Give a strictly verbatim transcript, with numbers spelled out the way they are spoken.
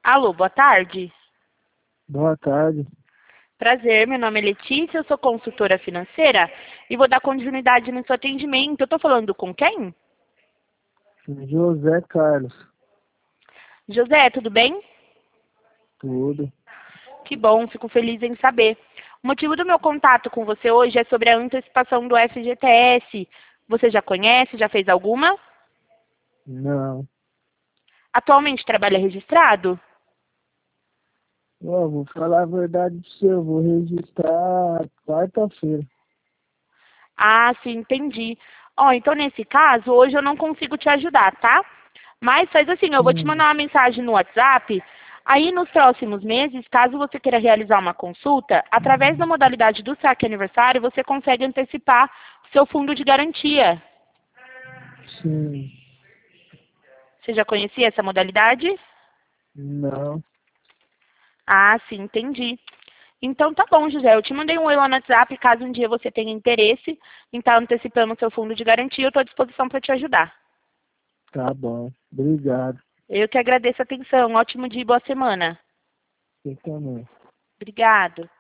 Alô, boa tarde. Boa tarde. Prazer, meu nome é Letícia, eu sou consultora financeira e vou dar continuidade no seu atendimento. Eu estou falando com quem? José Carlos. José, tudo bem? Tudo. Que bom, fico feliz em saber. O motivo do meu contato com você hoje é sobre a antecipação do F G T S. Você já conhece, já fez alguma? Não. Atualmente trabalha registrado? Ó, vou falar a verdade pro você, eu vou registrar quarta-feira. Ah, sim, entendi. Ó, então nesse caso, hoje eu não consigo te ajudar, tá? Mas faz assim, eu vou te Hum, mandar uma mensagem no WhatsApp. Aí nos próximos meses, caso você queira realizar uma consulta, através da modalidade do saque aniversário, você consegue antecipar seu fundo de garantia. sim. Você já conhecia essa modalidade? Não. Ah, sim, entendi. Então tá bom, José. Eu te mandei um oi lá no WhatsApp, caso um dia você tenha interesse em estar antecipando o seu fundo de garantia, eu estou à disposição para te ajudar. Tá bom. Obrigado. Eu que agradeço a atenção. Ótimo dia e boa semana. Você também. Obrigado.